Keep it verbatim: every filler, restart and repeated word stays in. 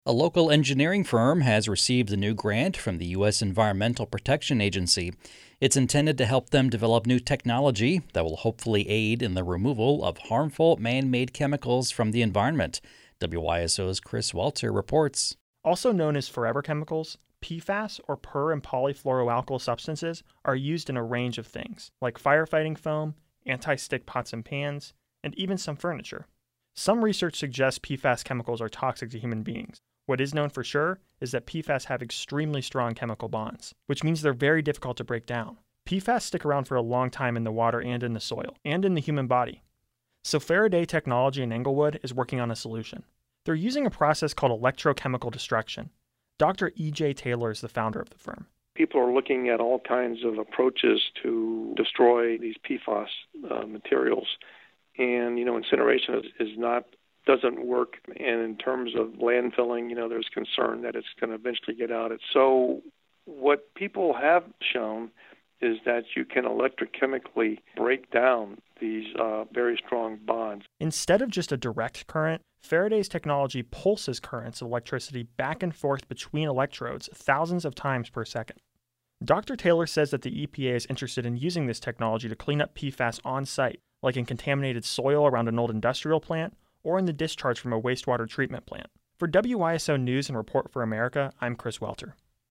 A local engineering firm has received a new grant from the U S Environmental Protection Agency. It's intended to help them develop new technology that will hopefully aid in the removal of harmful man made chemicals from the environment. W Y S O's Chris Welter reports. Also known as forever chemicals, P FAS, or per and polyfluoroalkyl substances, are used in a range of things, like firefighting foam, anti-stick pots and pans, and even some furniture. Some research suggests P FAS chemicals are toxic to human beings. What is known for sure is that P FAS have extremely strong chemical bonds, which means they're very difficult to break down. P FAS stick around for a long time in the water and in the soil, and in the human body. So Faraday Technology in Englewood is working on a solution. They're using a process called electrochemical destruction. Doctor E J Taylor is the founder of the firm. People are looking at all kinds of approaches to destroy these P FAS uh, materials. And, you know, incineration is, is not, doesn't work. And in terms of landfilling, you know, there's concern that it's going to eventually get out. So what people have shown is that you can electrochemically break down these uh, very strong bonds. Instead of just a direct current, Faraday's technology pulses currents of electricity back and forth between electrodes thousands of times per second. Doctor Taylor says that the E P A is interested in using this technology to clean up P FAS on site, like in contaminated soil around an old industrial plant or in the discharge from a wastewater treatment plant. For W Y S O News and Report for America, I'm Chris Welter.